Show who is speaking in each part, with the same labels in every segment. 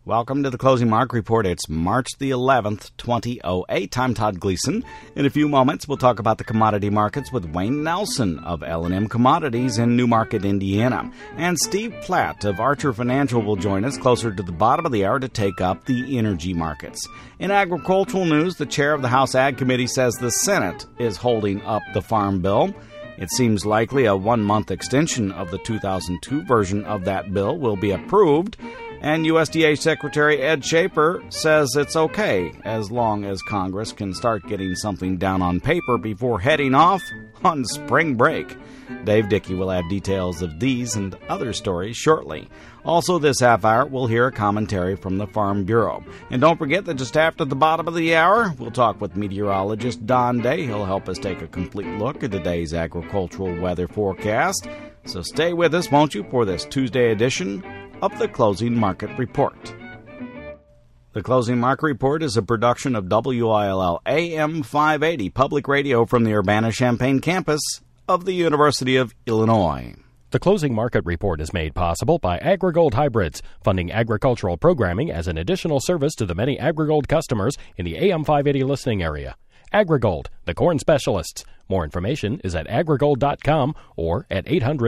Speaker 1: Welcome to the Closing Market Report. It's March the 11th, 2008. I'm Todd Gleason. In a few moments, we'll talk about the commodity markets with Wayne Nelson of L&M Commodities in Newmarket, Indiana. And Steve Platt of Archer Financial will join us closer to the bottom of the hour to take up the energy markets. In agricultural news, the chair of the House Ag Committee says the Senate is holding up the Farm Bill. It seems likely a one-month extension of the 2002 version of that bill will be approved. And USDA Secretary Ed Schaefer says it's okay as long as Congress can start getting something down on paper before heading off on spring break. Dave Dickey will have details of these and other stories shortly. Also this half hour, we'll hear a commentary from the Farm Bureau. And don't forget that just after the bottom of the hour, we'll talk with meteorologist Don Day. He'll help us take a complete look at today's agricultural weather forecast. So stay with us, won't you, for this Tuesday edition of the Closing Market Report. The Closing Market Report is a production of WILL AM 580, public radio from the Urbana-Champaign campus of the University of Illinois.
Speaker 2: The Closing Market Report is made possible by AgriGold Hybrids, funding agricultural programming as an additional service to the many AgriGold customers in the AM 580 listening area. AgriGold, the corn specialists. More information is at agrigold.com or at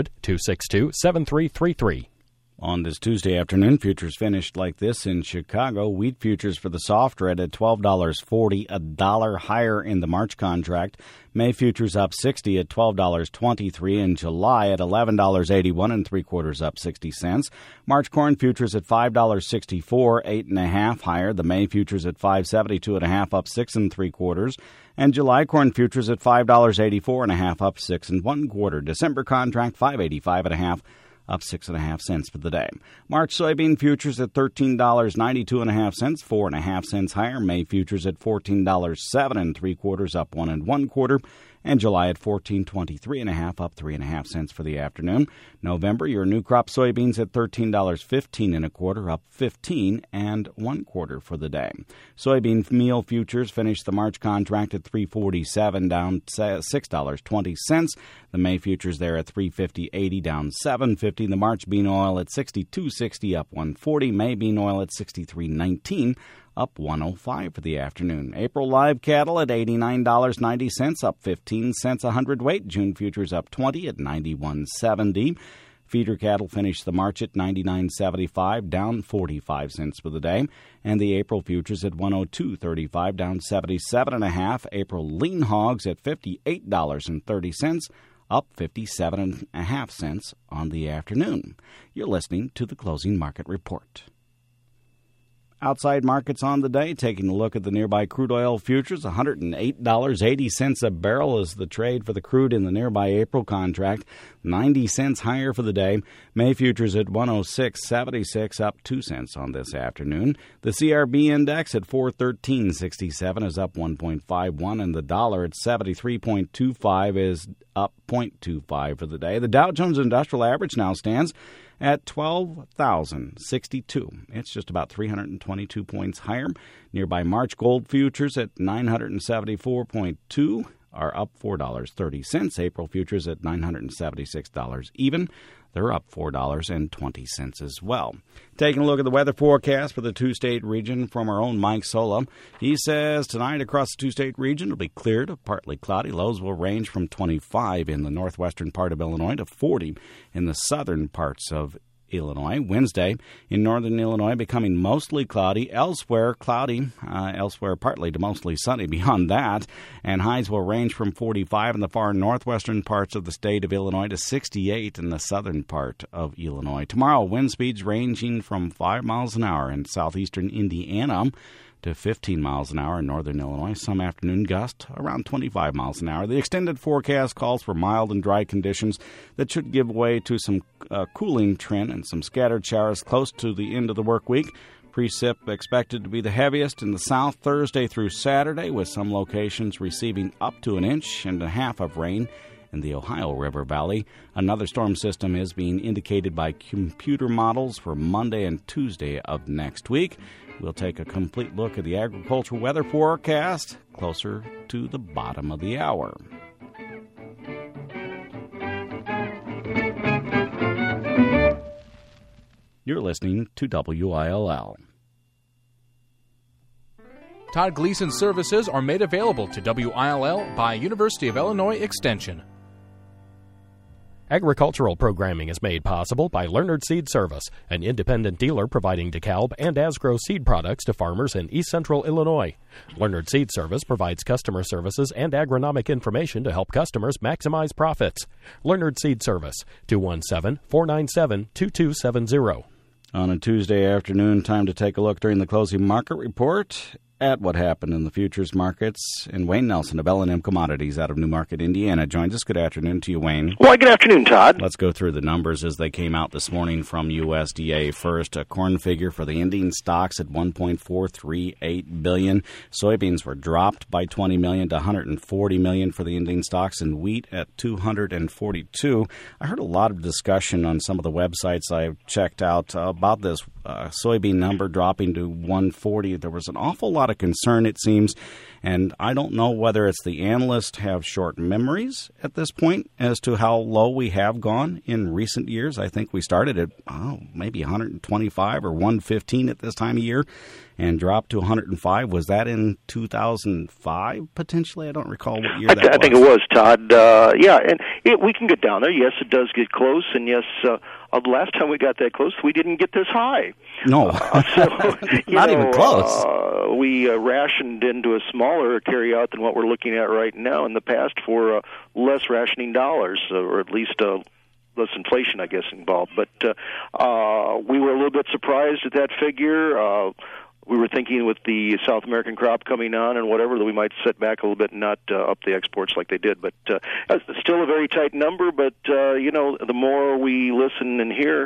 Speaker 2: 800-262-7333.
Speaker 1: On this Tuesday afternoon, futures finished like this in Chicago. Wheat futures for the soft red at $12.40, $1 higher in the March contract. May futures up 60 at $12.23. In July at $11.81 3/4 up 60 cents. March corn futures at $5.64, 8.5 higher. The May futures at $5.72 1/2 up 6 3/4. And July corn futures at $5.84 1/2 up 6 1/4. December contract $5.85 1/2. Up 6.5 cents for the day. March soybean futures at $13.92 1/2, 4.5 cents higher. May futures at $14.07 3/4, up 1 1/4. And July at $14.23 1/2, up 3.5 cents for the afternoon. November, your new crop soybeans at $13.15 1/4, up 15 1/4 for the day. Soybean meal futures finished the March contract at $3.47, down $6.20. The May futures there at $3.50.80, down $7.50. The March bean oil at $62.60, up $1.40. May bean oil at $63.19. Up $1.05 for the afternoon. April live cattle at $89.90, up 15 cents a hundredweight. June futures up 20 at $91.70. Feeder cattle finished the March at $99.75, down 45 cents for the day. And the April futures at $102.35, down 77 1/2. April lean hogs at $58.30, up 57 1/2 cents on the afternoon. You're listening to the Closing Market Report. Outside markets on the day, taking a look at the nearby crude oil futures, $108.80 a barrel is the trade for the crude in the nearby April contract, 90 cents higher for the day. May futures at $106.76, up 2 cents on this afternoon. The CRB index at 413.67 is up 1.51, and the dollar at 73.25 is up 0.25 for the day. The Dow Jones Industrial Average now stands at 12,062. It's just about 322 points higher. Nearby March gold futures at 974.2 are up $4.30. April futures at $976 even. They're up $4.20 as well. Taking a look at the weather forecast for the two-state region from our own Mike Sola. He says tonight across the two-state region it'll be clear to partly cloudy. Lows will range from 25 in the northwestern part of Illinois to 40 in the southern parts of Illinois. Wednesday in northern Illinois becoming mostly cloudy. Elsewhere cloudy. Elsewhere partly to mostly sunny beyond that. And highs will range from 45 in the far northwestern parts of the state of Illinois to 68 in the southern part of Illinois. Tomorrow, wind speeds ranging from 5 miles an hour in southeastern Indiana to 15 miles an hour in northern Illinois. Some afternoon gust around 25 miles an hour. The extended forecast calls for mild and dry conditions that should give way to some cooling trend and some scattered showers close to the end of the work week. Precip expected to be the heaviest in the south Thursday through Saturday, with some locations receiving up to 1.5 inches of rain in the Ohio River Valley. Another storm system is being indicated by computer models for Monday and Tuesday of next week. We'll take a complete look at the agricultural weather forecast closer to the bottom of the hour. You're listening to WILL.
Speaker 3: Todd Gleason services are made available to WILL by University of Illinois Extension.
Speaker 2: Agricultural programming is made possible by Leonard Seed Service, an independent dealer providing DeKalb and Asgrow seed products to farmers in East Central Illinois. Leonard Seed Service provides customer services and agronomic information to help customers maximize profits. Leonard Seed Service, 217-497-2270.
Speaker 1: On a Tuesday afternoon, time to take a look during the closing market report at what happened in the futures markets. And Wayne Nelson of L&M Commodities out of Newmarket, Indiana, joins us. Good afternoon to you, Wayne.
Speaker 4: Well, good afternoon, Todd.
Speaker 1: Let's go through the numbers as they came out this morning from USDA. First, a corn figure for the ending stocks at $1.438 billion. Soybeans were dropped by $20 million to $140 million for the ending stocks, and wheat at $242. I heard a lot of discussion on some of the websites I've checked out about this soybean number dropping to 140. There was an awful lot of concern, it seems, and I don't know whether it's the analysts have short memories at this point as to how low we have gone in recent years. I think we started at maybe 125 or 115 at this time of year and dropped to 105. Was that in 2005, potentially? I don't recall what year that was.
Speaker 4: I think it was, Todd. And we can get down there. Yes, it does get close, and yes, the last time we got that close, we didn't get this high.
Speaker 1: No, not even close.
Speaker 4: We rationed into a smaller carryout than what we're looking at right now in the past for less rationing dollars, or at least less inflation, I guess, involved. But we were a little bit surprised at that figure. We were thinking with the South American crop coming on and whatever that we might set back a little bit and not up the exports like they did. But it's still a very tight number. But, the more we listen and hear,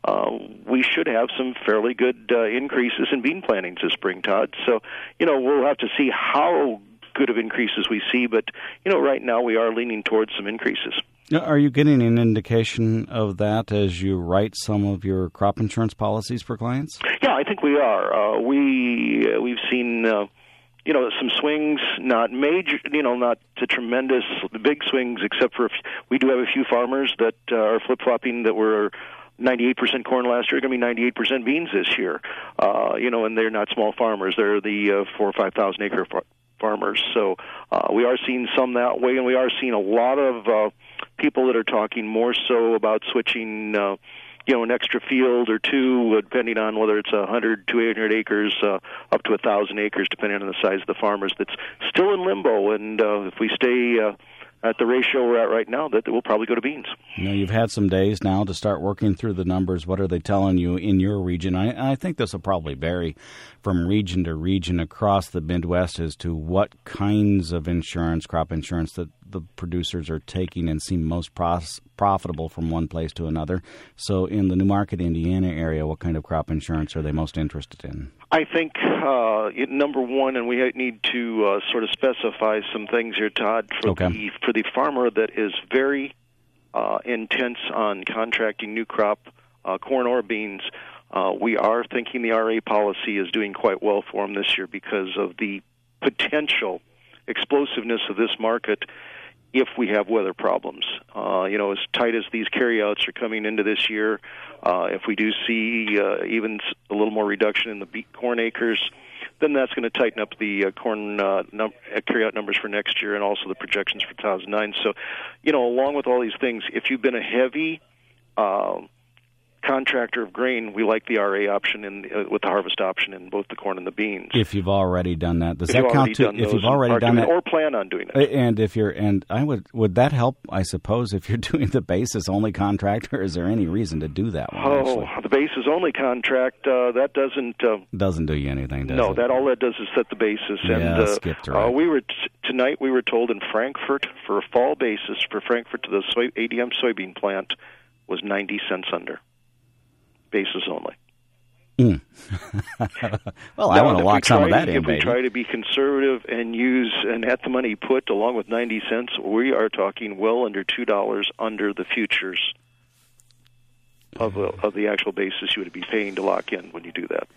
Speaker 4: we should have some fairly good increases in bean plantings this spring, Todd. So, we'll have to see how good of increases we see. But, right now we are leaning towards some increases.
Speaker 1: Are you getting an indication of that as you write some of your crop insurance policies for clients?
Speaker 4: Yeah, I think we are. We've seen some swings, not major, not the tremendous big swings, except for we do have a few farmers that are flip-flopping that were 98% corn last year, going to be 98% beans this year. And they're not small farmers; they're the 4,000 or 5,000 acre farmers. So we are seeing some that way, and we are seeing a lot of people that are talking more so about switching, an extra field or two, depending on whether it's 100 to 800 acres, up to 1,000 acres, depending on the size of the farmers. That's still in limbo, and if we stay at the ratio we're at right now, that we'll probably go to beans.
Speaker 1: You've had some days now to start working through the numbers. What are they telling you in your region? I think this will probably vary from region to region across the Midwest as to what kinds of insurance, crop insurance, that the producers are taking and seem most profitable from one place to another. So in the Newmarket, Indiana area, what kind of crop insurance are they most interested in?
Speaker 4: I think, number one, and we need to sort of specify some things here, Todd, for the farmer that is very intense on contracting new crop, corn or beans. We are thinking the RA policy is doing quite well for them this year because of the potential explosiveness of this market if we have weather problems. As tight as these carryouts are coming into this year, if we do see even a little more reduction in the corn acres, then that's going to tighten up the corn carryout numbers for next year and also the projections for 2009. So, along with all these things, if you've been a heavy contractor of grain, we like the RA option with the harvest option in both the corn and the beans.
Speaker 1: If you've already done that, does that count too? If you've already done that,
Speaker 4: or plan on doing it,
Speaker 1: would that help? I suppose if you're doing the basis only contract, or is there any reason to do that one?
Speaker 4: The basis only contract that
Speaker 1: doesn't do you anything. Does
Speaker 4: no,
Speaker 1: it?
Speaker 4: that all that does is set the basis.
Speaker 1: Yeah,
Speaker 4: and
Speaker 1: skipped right.
Speaker 4: Tonight we were told in Frankfurt for a fall basis for Frankfurt to the ADM soybean plant was 90 cents under. Basis only.
Speaker 1: Well, I want to lock some of that in,
Speaker 4: If we try to be conservative and use an at-the-money put along with 90 cents, we are talking well under $2 under the futures of the actual basis you would be paying to lock in when you do that.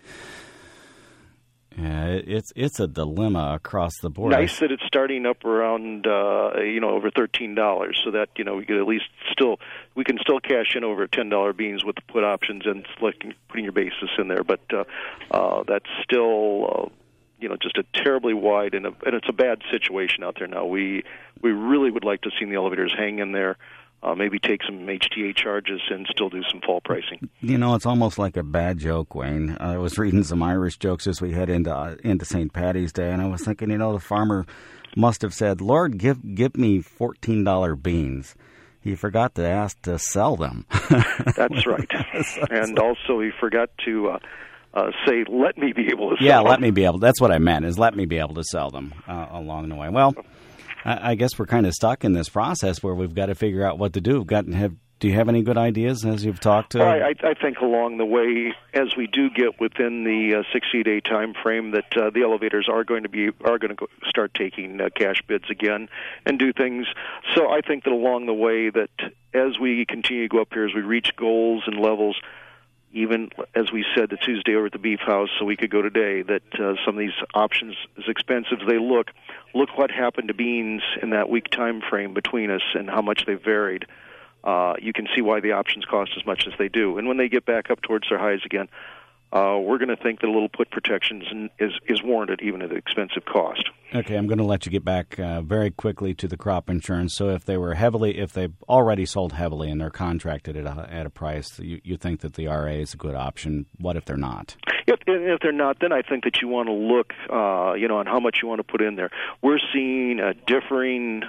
Speaker 1: Yeah, it's a dilemma across the board.
Speaker 4: Nice that it's starting up around over $13, so that we could at least we can still cash in over $10 beans with the put options and putting your basis in there. But that's still just a terribly wide, and it's a bad situation out there now. We really would like to see the elevators hang in there, maybe take some HTA charges and still do some fall pricing.
Speaker 1: It's almost like a bad joke, Wayne. I was reading some Irish jokes as we head into St. Patty's Day, and I was thinking, the farmer must have said, "Lord, give me $14 beans." He forgot to ask to sell them.
Speaker 4: That's right. And also he forgot to say, "Let me be able to sell them."
Speaker 1: Yeah, let me be able. That's what I meant, is let me be able to sell them along the way. Well, I guess we're kind of stuck in this process where we've got to figure out what to do. Do you have any good ideas as you've talked to?
Speaker 4: I think along the way, as we do get within the 60-day time frame, that the elevators are going to start taking cash bids again and do things. So I think that along the way, that as we continue to go up here, as we reach goals and levels, even as we said the Tuesday over at the Beef House a week ago today, that some of these options, as expensive as they look what happened to beans in that week time frame between us and how much they've varied. You can see why the options cost as much as they do. And when they get back up towards their highs again, we're going to think that a little put protections is warranted, even at an expensive cost.
Speaker 1: Okay, I'm going to let you get back very quickly to the crop insurance. So if they've already sold heavily and they're contracted at a price, you think that the RA is a good option. What if they're not?
Speaker 4: If they're not, then I think that you want to look, on how much you want to put in there. We're seeing differing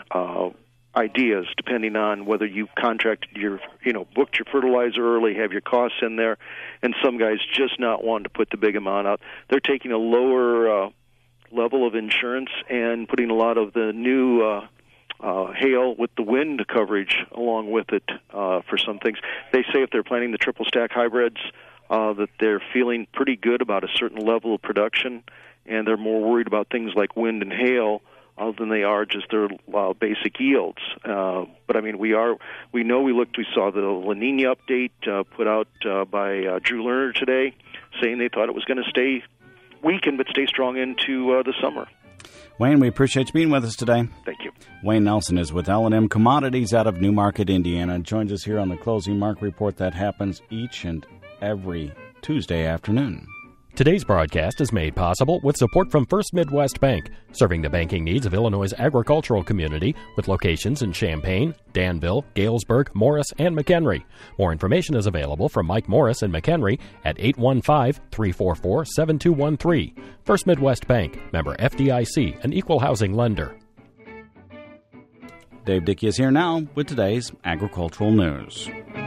Speaker 4: ideas depending on whether you contracted booked your fertilizer early, have your costs in there, and some guys just not wanting to put the big amount out. They're taking a lower level of insurance and putting a lot of the new hail with the wind coverage along with it for some things. They say if they're planting the triple stack hybrids, that they're feeling pretty good about a certain level of production, and they're more worried about things like wind and hail than they are just their basic yields. But I mean, we saw the La Nina update put out by Drew Lerner today, saying they thought it was going to stay weakened but stay strong into the summer.
Speaker 1: Wayne, we appreciate you being with us today.
Speaker 4: Thank you.
Speaker 1: Wayne Nelson is with L&M Commodities out of Newmarket, Indiana, and joins us here on the Closing Mark Report that happens each and every Tuesday afternoon.
Speaker 2: Today's broadcast is made possible with support from First Midwest Bank, serving the banking needs of Illinois' agricultural community with locations in Champaign, Danville, Galesburg, Morris, and McHenry. More information is available from Mike Morris in McHenry at 815-344-7213. First Midwest Bank, member FDIC, an equal housing lender.
Speaker 1: Dave Dickey is here now with today's agricultural news.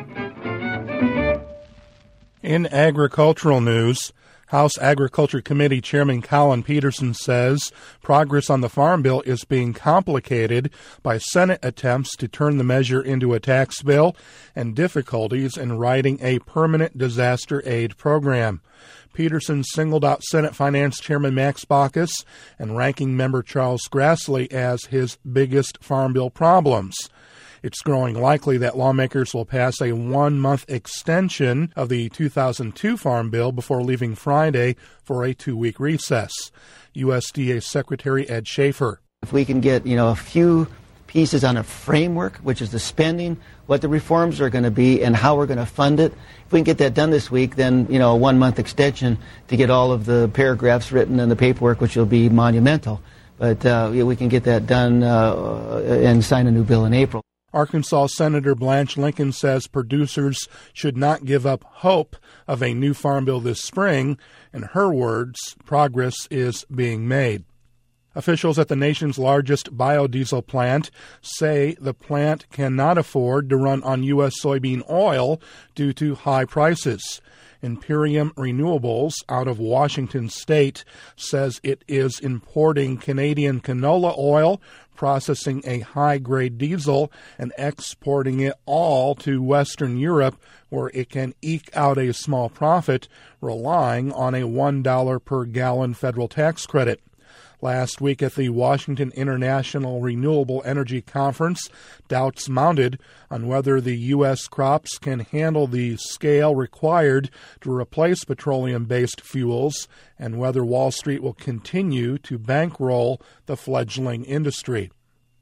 Speaker 5: In agricultural news, House Agriculture Committee Chairman Colin Peterson says progress on the Farm Bill is being complicated by Senate attempts to turn the measure into a tax bill and difficulties in writing a permanent disaster aid program. Peterson singled out Senate Finance Chairman Max Baucus and Ranking Member Charles Grassley as his biggest Farm Bill problems. It's growing likely that lawmakers will pass a 1-month extension of the 2002 Farm Bill before leaving Friday for a 2-week recess. USDA Secretary Ed Schaefer.
Speaker 6: If we can get, a few pieces on a framework, which is the spending, what the reforms are going to be, and how we're going to fund it, if we can get that done this week, then, a 1-month extension to get all of the paragraphs written and the paperwork, which will be monumental. But we can get that done and sign a new bill in April.
Speaker 5: Arkansas Senator Blanche Lincoln says producers should not give up hope of a new farm bill this spring. In her words, progress is being made. Officials at the nation's largest biodiesel plant say the plant cannot afford to run on U.S. soybean oil due to high prices. Imperium Renewables out of Washington State says it is importing Canadian canola oil, processing a high-grade diesel, and exporting it all to Western Europe, where it can eke out a small profit, relying on a $1 per gallon federal tax credit. Last week at the Washington International Renewable Energy Conference, doubts mounted on whether the U.S. crops can handle the scale required to replace petroleum-based fuels and whether Wall Street will continue to bankroll the fledgling industry.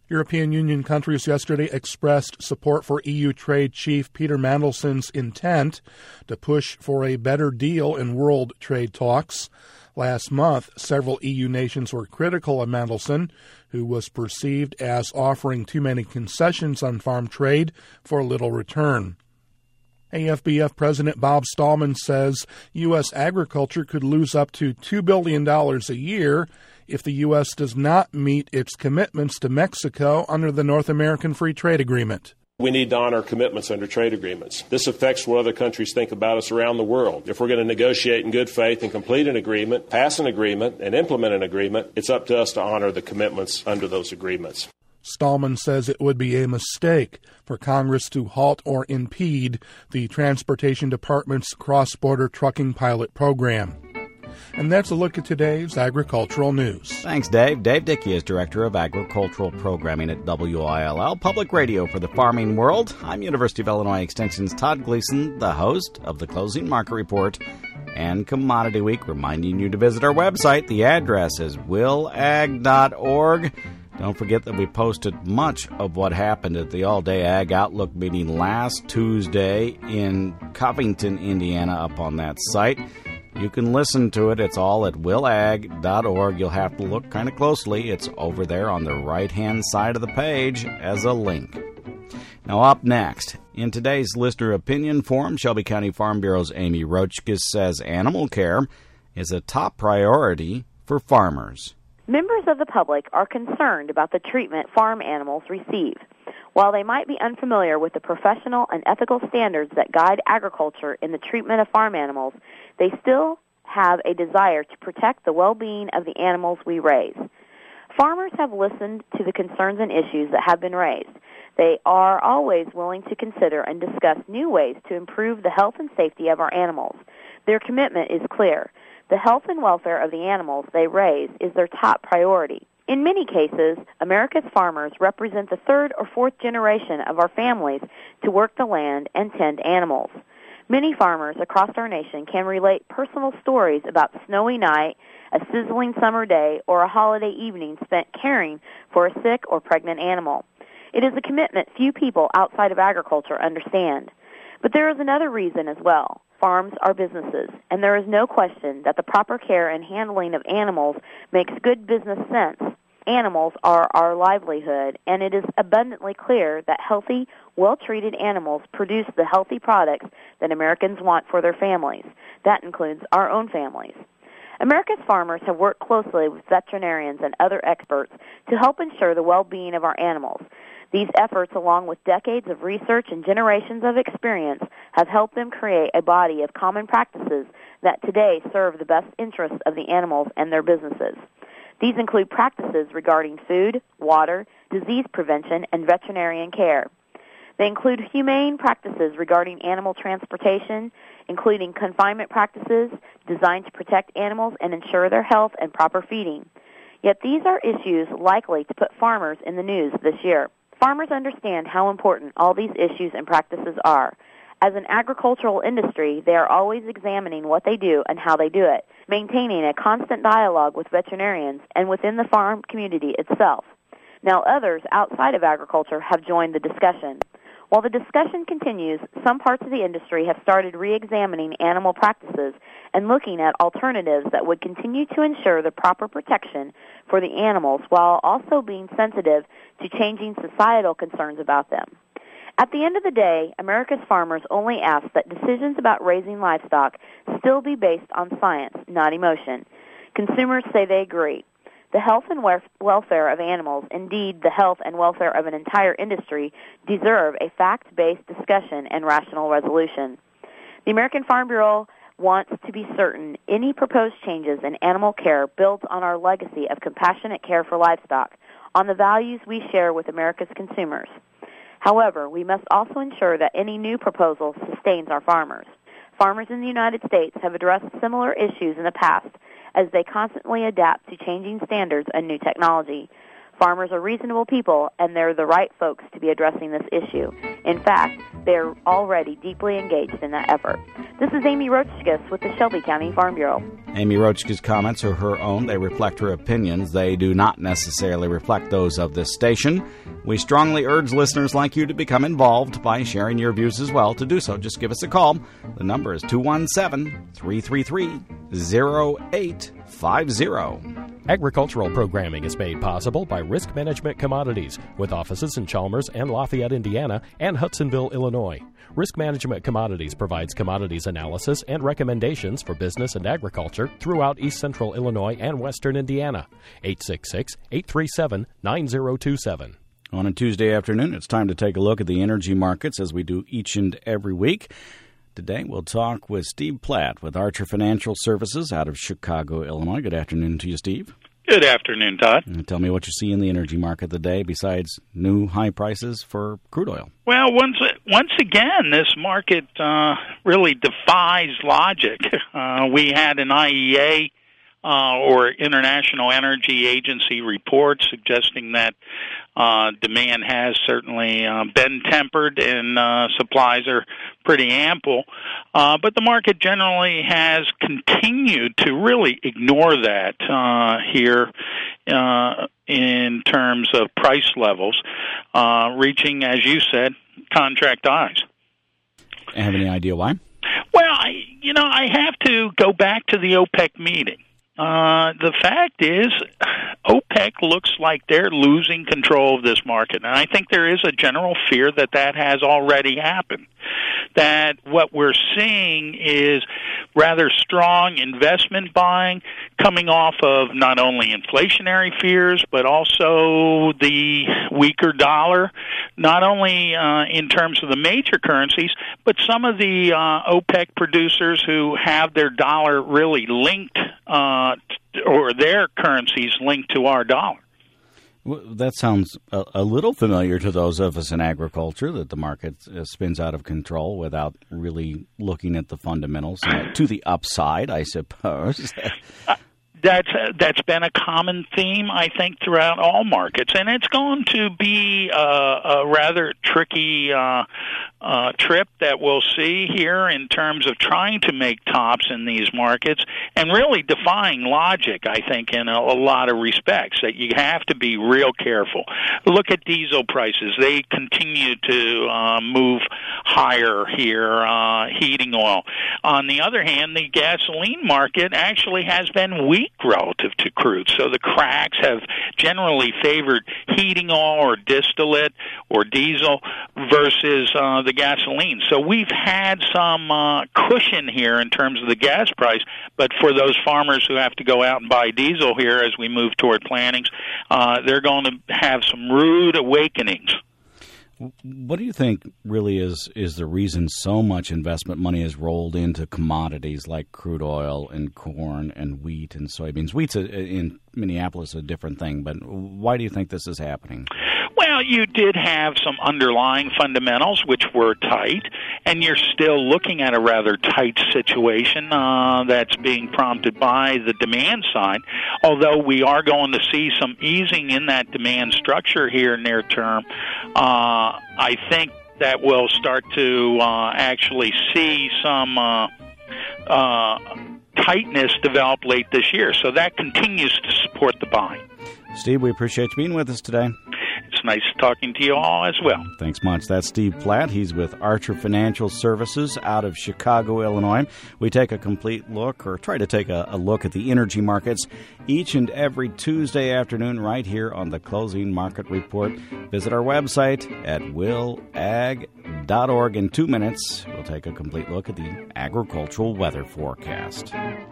Speaker 5: European Union countries yesterday expressed support for EU Trade Chief Peter Mandelson's intent to push for a better deal in world trade talks. Last month, several EU nations were critical of Mandelson, who was perceived as offering too many concessions on farm trade for little return. AFBF President Bob Stallman says U.S. agriculture could lose up to $2 billion a year if the U.S. does not meet its commitments to Mexico under the North American Free Trade Agreement.
Speaker 7: We need to honor commitments under trade agreements. This affects what other countries think about us around the world. If we're going to negotiate in good faith and complete an agreement, pass an agreement, and implement an agreement, it's up to us to honor the commitments under those agreements.
Speaker 5: Stallman says it would be a mistake for Congress to halt or impede the Transportation Department's cross-border trucking pilot program. And that's a look at today's agricultural news.
Speaker 1: Thanks, Dave. Dave Dickey is Director of Agricultural Programming at WILL, Public Radio for the Farming World. I'm University of Illinois Extension's Todd Gleason, the host of the Closing Market Report and Commodity Week, reminding you to visit our website. The address is willag.org. Don't forget that we posted much of what happened at the All-Day Ag Outlook meeting last Tuesday in Covington, Indiana, up on that site. You can listen to it. It's all at willag.org. You'll have to look kind of closely. It's over there on the right-hand side of the page as a link. Now, up next, in today's Listener Opinion Forum, Shelby County Farm Bureau's Amy Roachkis says animal care is a top priority for farmers.
Speaker 8: Members of the public are concerned about the treatment farm animals receive. While they might be unfamiliar with the professional and ethical standards that guide agriculture in the treatment of farm animals, they still have a desire to protect the well-being of the animals we raise. Farmers have listened to the concerns and issues that have been raised. They are always willing to consider and discuss new ways to improve the health and safety of our animals. Their commitment is clear. The health and welfare of the animals they raise is their top priority. In many cases, America's farmers represent the third or fourth generation of our families to work the land and tend animals. Many farmers across our nation can relate personal stories about the snowy night, a sizzling summer day, or a holiday evening spent caring for a sick or pregnant animal. It is a commitment few people outside of agriculture understand. But there is another reason as well. Farms are businesses, and there is no question that the proper care and handling of animals makes good business sense. Animals are our livelihood, and it is abundantly clear that healthy, well-treated animals produce the healthy products that Americans want for their families. That includes our own families. America's farmers have worked closely with veterinarians and other experts to help ensure the well-being of our animals. These efforts, along with decades of research and generations of experience, have helped them create a body of common practices that today serve the best interests of the animals and their businesses. These include practices regarding food, water, disease prevention, and veterinarian care. They include humane practices regarding animal transportation, including confinement practices designed to protect animals and ensure their health and proper feeding. Yet these are issues likely to put farmers in the news this year. Farmers understand how important all these issues and practices are. As an agricultural industry, they are always examining what they do and how they do it, maintaining a constant dialogue with veterinarians and within the farm community itself. Now others outside of agriculture have joined the discussion. While the discussion continues, some parts of the industry have started re-examining animal practices and looking at alternatives that would continue to ensure the proper protection for the animals while also being sensitive to changing societal concerns about them. At the end of the day, America's farmers only ask that decisions about raising livestock still be based on science, not emotion. Consumers say they agree. The health and welfare of animals, indeed the health and welfare of an entire industry, deserve a fact-based discussion and rational resolution. The American Farm Bureau wants to be certain any proposed changes in animal care builds on our legacy of compassionate care for livestock, on the values we share with America's consumers. However, we must also ensure that any new proposal sustains our farmers. Farmers in the United States have addressed similar issues in the past as they constantly adapt to changing standards and new technology. Farmers are reasonable people, and they're the right folks to be addressing this issue. In fact, they're already deeply engaged in that effort. This is Amy Roachkis with the Shelby County Farm Bureau.
Speaker 1: Amy Rochka's comments are her own. They reflect her opinions. They do not necessarily reflect those of this station. We strongly urge listeners like you to become involved by sharing your views as well. To do so, just give us a call. The number is 217-333-0850.
Speaker 2: Agricultural programming is made possible by Risk Management Commodities, with offices in Chalmers and Lafayette, Indiana, and Hudsonville, Illinois. Risk Management Commodities provides commodities analysis and recommendations for business and agriculture throughout East Central Illinois and Western Indiana. 866-837-9027.
Speaker 1: On a Tuesday afternoon, it's time to take a look at the energy markets as we do each and every week. Today, we'll talk with Steve Platt with Archer Financial Services out of Chicago, Illinois. Good afternoon to you, Steve.
Speaker 9: Good afternoon, Todd.
Speaker 1: Tell me what you see in the energy market today besides new high prices for crude oil.
Speaker 9: Well, once again, this market really defies logic. We had an IEA or International Energy Agency report suggesting that demand has certainly been tempered and supplies are pretty ample. But the market generally has continued to really ignore that here in terms of price levels, reaching, as you said, contract highs.
Speaker 1: Have any idea why?
Speaker 9: Well, I have to go back to the OPEC meeting. The fact is, OPEC looks like they're losing control of this market, and I think there is a general fear that that has already happened. That what we're seeing is rather strong investment buying coming off of not only inflationary fears, but also the weaker dollar, not only in terms of the major currencies, but some of the OPEC producers who have their dollar really linked or their currencies linked to our dollar.
Speaker 1: Well, that sounds a little familiar to those of us in agriculture, that the market spins out of control without really looking at the fundamentals to the upside, I suppose.
Speaker 9: That's been a common theme, I think, throughout all markets, and it's going to be a rather tricky trip that we'll see here in terms of trying to make tops in these markets and really defying logic, I think, in a lot of respects, that you have to be real careful. Look at diesel prices. They continue to move higher here, heating oil. On the other hand, the gasoline market actually has been weak relative to crude. So the cracks have generally favored heating oil or distillate or diesel versus the gasoline. So we've had some cushion here in terms of the gas price, but for those farmers who have to go out and buy diesel here as we move toward plantings, they're going to have some rude awakenings.
Speaker 1: What do you think really is the reason so much investment money is rolled into commodities like crude oil and corn and wheat and soybeans? Wheat's in Minneapolis a different thing, but why do you think this is happening?
Speaker 9: Well, you did have some underlying fundamentals which were tight, and you're still looking at a rather tight situation that's being prompted by the demand side, although we are going to see some easing in that demand structure here near term. I think that we'll start to actually see some tightness develop late this year, so that continues to support the buying.
Speaker 1: Steve, we appreciate you being with us today.
Speaker 9: It's nice talking to you all as well.
Speaker 1: Thanks much. That's Steve Platt. He's with Archer Financial Services out of Chicago, Illinois. We take a complete look, or try to take a look at the energy markets each and every Tuesday afternoon right here on the Closing Market Report. Visit our website at willag.org. In 2 minutes, we'll take a complete look at the agricultural weather forecast.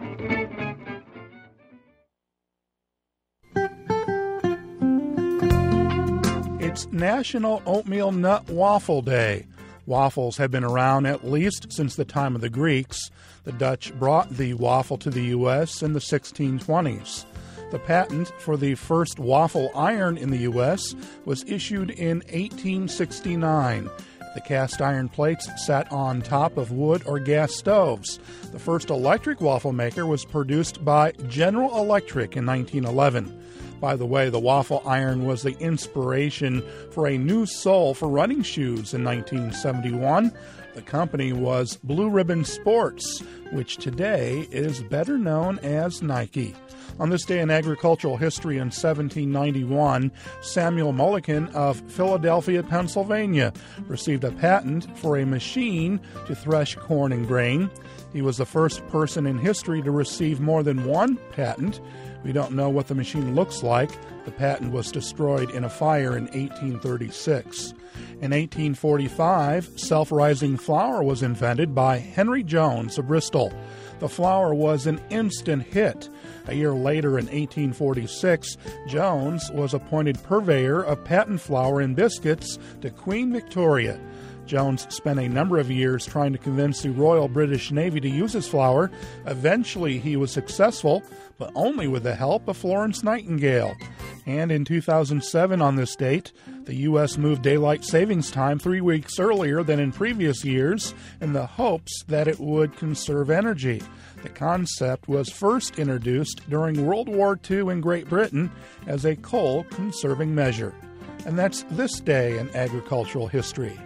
Speaker 5: It's National Oatmeal Nut Waffle Day. Waffles have been around at least since the time of the Greeks. The Dutch brought the waffle to the U.S. in the 1620s. The patent for the first waffle iron in the U.S. was issued in 1869. The cast iron plates sat on top of wood or gas stoves. The first electric waffle maker was produced by General Electric in 1911. By the way, the waffle iron was the inspiration for a new sole for running shoes in 1971. The company was Blue Ribbon Sports, which today is better known as Nike. On this day in agricultural history in 1791, Samuel Mulliken of Philadelphia, Pennsylvania, received a patent for a machine to thresh corn and grain. He was the first person in history to receive more than one patent. We don't know what the machine looks like. The patent was destroyed in a fire in 1836. In 1845, self-rising flour was invented by Henry Jones of Bristol. The flour was an instant hit. A year later, in 1846, Jones was appointed purveyor of patent flour and biscuits to Queen Victoria. Jones spent a number of years trying to convince the Royal British Navy to use his flour. Eventually, he was successful, but only with the help of Florence Nightingale. And in 2007, on this date, the U.S. moved daylight savings time 3 weeks earlier than in previous years in the hopes that it would conserve energy. The concept was first introduced during World War II in Great Britain as a coal-conserving measure. And that's this day in agricultural history.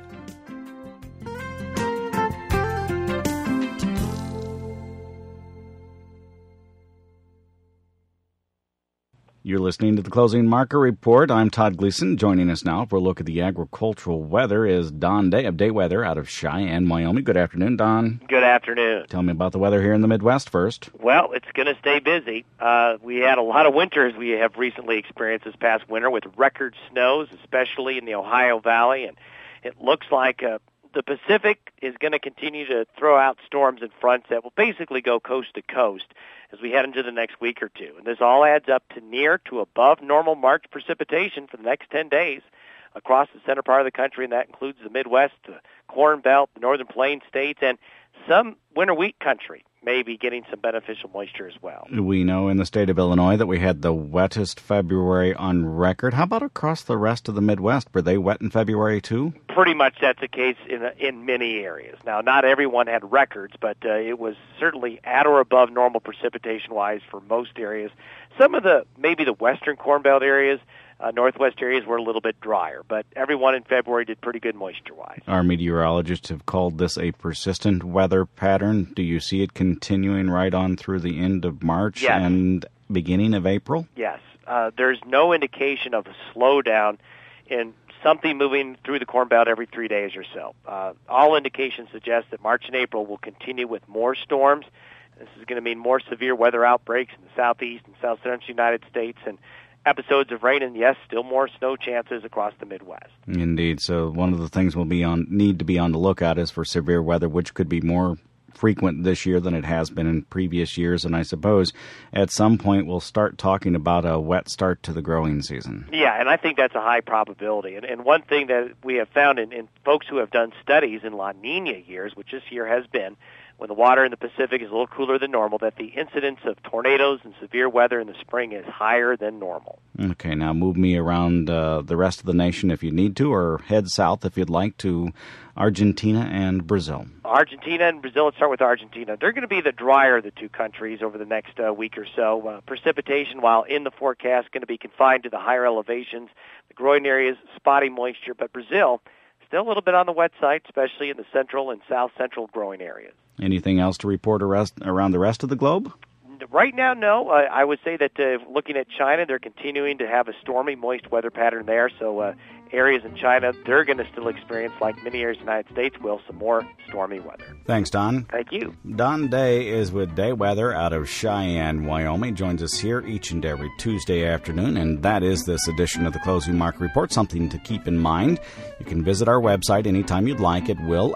Speaker 1: You're listening to the Closing Market Report. I'm Todd Gleason. Joining us now for a look at the agricultural weather is Don Day of Day Weather out of Cheyenne, Wyoming. Good afternoon, Don.
Speaker 10: Good afternoon.
Speaker 1: Tell me about the weather here in the Midwest first.
Speaker 10: Well, it's going to stay busy. We had a lot of winters we have recently experienced this past winter with record snows, especially in the Ohio Valley, and it looks like the Pacific is going to continue to throw out storms and fronts that will basically go coast to coast as we head into the next week or two. And this all adds up to near to above normal March precipitation for the next 10 days across the center part of the country, and that includes the Midwest, the Corn Belt, the Northern Plains states, and some winter wheat country may be getting some beneficial moisture as well.
Speaker 1: We know in the state of Illinois that we had the wettest February on record. How about across the rest of the Midwest? Were they wet in February too?
Speaker 10: Pretty much that's the case in many areas. Now, not everyone had records, but it was certainly at or above normal precipitation-wise for most areas. Some of maybe the western Corn Belt areas, northwest areas were a little bit drier, but everyone in February did pretty good moisture-wise.
Speaker 1: Our meteorologists have called this a persistent weather pattern. Do you see it continuing right on through the end of March and beginning of April?
Speaker 10: Yes. There's no indication of a slowdown in something moving through the Corn Belt every 3 days or so. All indications suggest that March and April will continue with more storms. This is going to mean more severe weather outbreaks in the southeast and south central United States, and episodes of rain, and yes, still more snow chances across the Midwest.
Speaker 1: Indeed. So one of the things we'll need to be on the lookout is for severe weather, which could be more frequent this year than it has been in previous years. And I suppose at some point we'll start talking about a wet start to the growing season.
Speaker 10: Yeah, and I think that's a high probability. And one thing that we have found in folks who have done studies in La Nina years, which this year has been, when the water in the Pacific is a little cooler than normal, that the incidence of tornadoes and severe weather in the spring is higher than normal.
Speaker 1: Okay, now move me around the rest of the nation if you need to, or head south if you'd like to Argentina and Brazil.
Speaker 10: Argentina and Brazil, let's start with Argentina. They're going to be the drier of the two countries over the next week or so. Precipitation, while in the forecast, going to be confined to the higher elevations, the growing areas, spotty moisture, but Brazil, still a little bit on the wet side, especially in the central and south central growing areas.
Speaker 1: Anything else to report around the rest of the globe?
Speaker 10: Right now, no. I would say that looking at China, they're continuing to have a stormy, moist weather pattern there. So areas in China, they're going to still experience, like many areas in the United States will, some more stormy weather.
Speaker 1: Thanks, Don.
Speaker 10: Thank you.
Speaker 1: Don Day is with Day Weather out of Cheyenne, Wyoming. Joins us here each and every Tuesday afternoon, and that is this edition of the Closing Market Report. Something to keep in mind. You can visit our website anytime you'd like at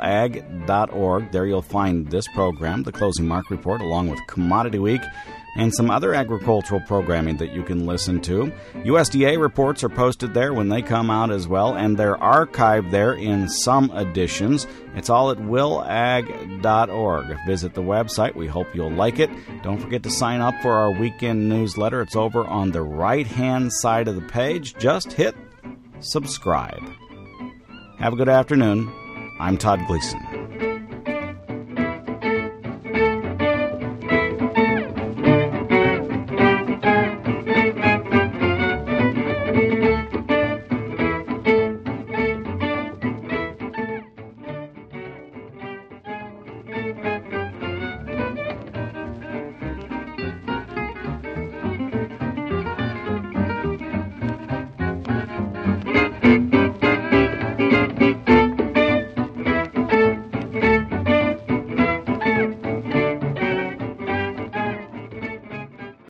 Speaker 1: willag.org. There you'll find this program, the Closing Market Report, along with Commodity Week and some other agricultural programming that you can listen to. USDA reports are posted there when they come out as well, and they're archived there in some editions. It's all at willag.org. Visit the website. We hope you'll like it. Don't forget to sign up for our weekend newsletter. It's over on the right-hand side of the page. Just hit subscribe. Have a good afternoon. I'm Todd Gleason.